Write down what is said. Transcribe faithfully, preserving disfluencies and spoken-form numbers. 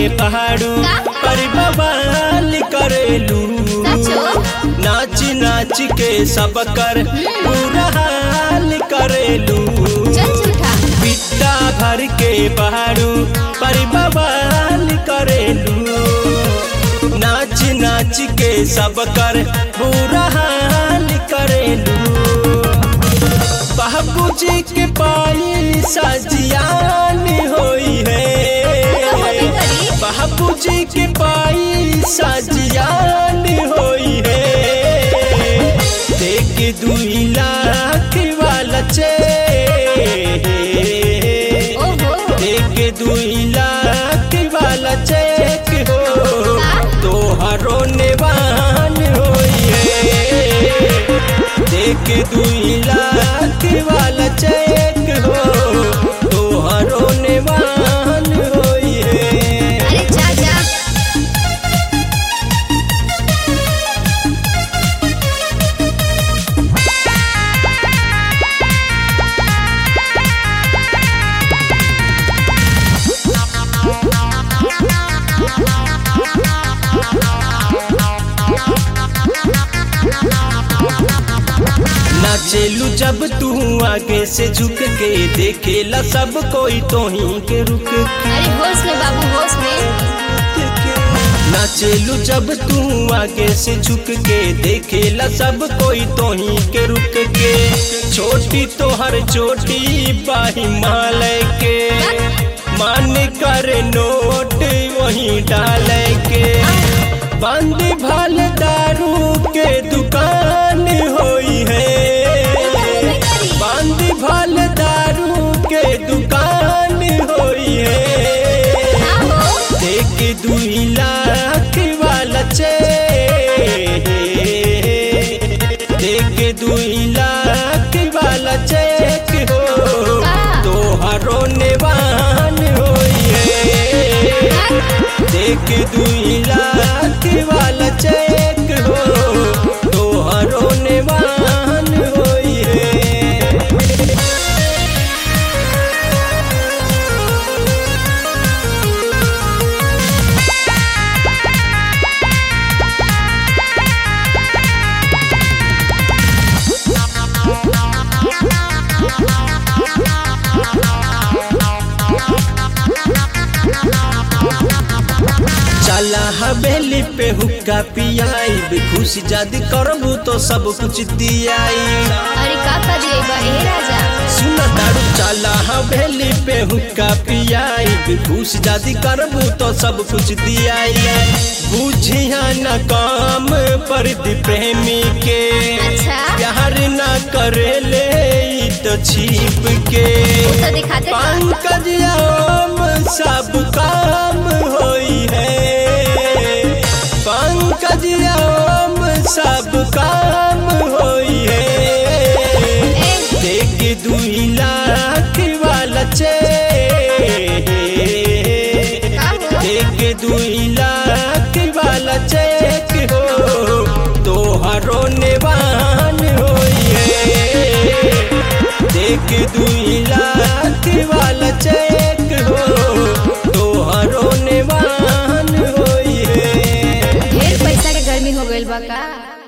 पहाड़ू पर बवाल करेलू। नाच नाच के सब कर पूरा हाल करेलू। बिट्टा भर के पहाड़ू पर बवाल करेलू। नाच नाच के सब कर पूरा हाल करेलू। बाबूजी के पाई सजियान होई है। बाबूजी के पाई सजियान होई है। देख दुई लाख वाला चेक, देख दुई लाख वाला चेक हो तोहरो नेवान होई है। देख दुई लाख वाला चेक हो तोहरो नेवान होई है। अरे जा जा। नाचेलू जब तू आगे से झुक के देखेला सब कोई तोही के रुक के। अरे होश में बाबू होश में। नाचेलू जब तू आगे से झुक के देखेला सब कोई तोही के रुक के। छोटी तो हर छोटी बाही माल के मान कर नोट वही डाल के। बंद भल दारू के दुकान होई है। बंद भल दारू के दुकान होई है। देख दुई लाख वाला चेक, देख दुई लाख वाला चेक हो तोहरो नेवान होई है। देख दुई लाख वाला चेक हो तोहरो नेवान होई है। चला हवेली पे हुक्का पियाई खुश जद करबू तो सब कुछ दियाई। अरे का कर दिए बा ए राजा। सुन दारू चला हवेली पे हुक्का पियाई खुश जद करबू तो सब कुछ दियाई। बुझिया न काम पर प्रेमी के अच्छा। प्यार न करेले तो छिप के। तो दिखाते पंकज आम सब काम होई है। पंकज आम सब काम होई है। देख दुई लाख वाला चेक, देख दुई लाख वाला चेक हो तोहरो नेवान होई है। देख दुई लाख वाला चेक हो तोहरो नेवान होई है। ढेर पैसा के गर्मी हो गइल बा का।